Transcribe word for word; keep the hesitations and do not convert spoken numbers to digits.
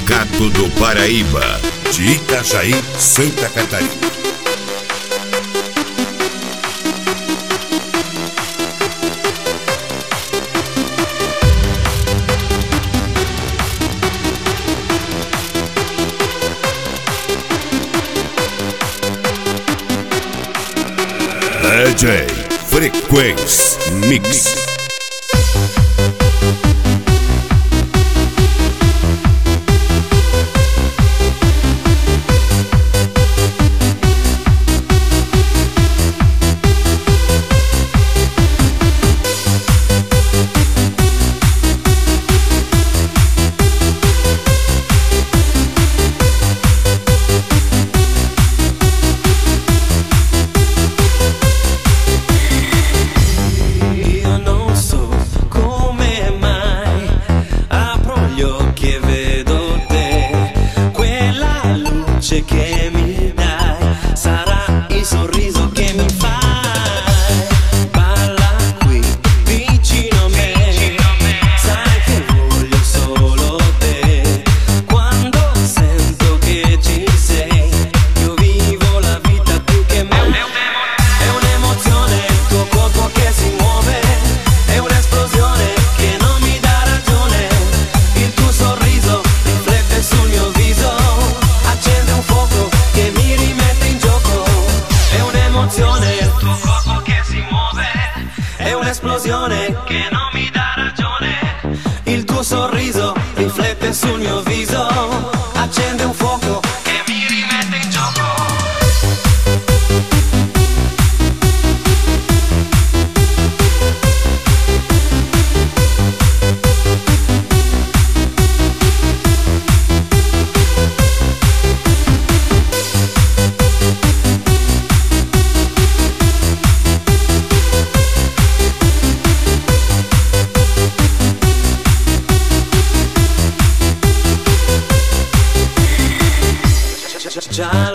Sindicato do Paraíba, de Itajaí, Santa Catarina. D J Frequência Mix. Che mi dai sarà il sorriso che mi fai. Balla qui vicino a me, sai che voglio solo te. Quando sento che ci sei, io vivo la vita più che me. È un'emozione il tuo corpo che si muove, è un'esplosione che non mi dà ragione. Il tuo sorriso riflette sul mio viso, accende un fuoco che mi rimette in gioco. È un'emozione il tuo corpo che si muove, è un'esplosione che non mi dà ragione. Il tuo sorriso riflette sul mio viso, accende un fuoco che mi rimette in gioco. Già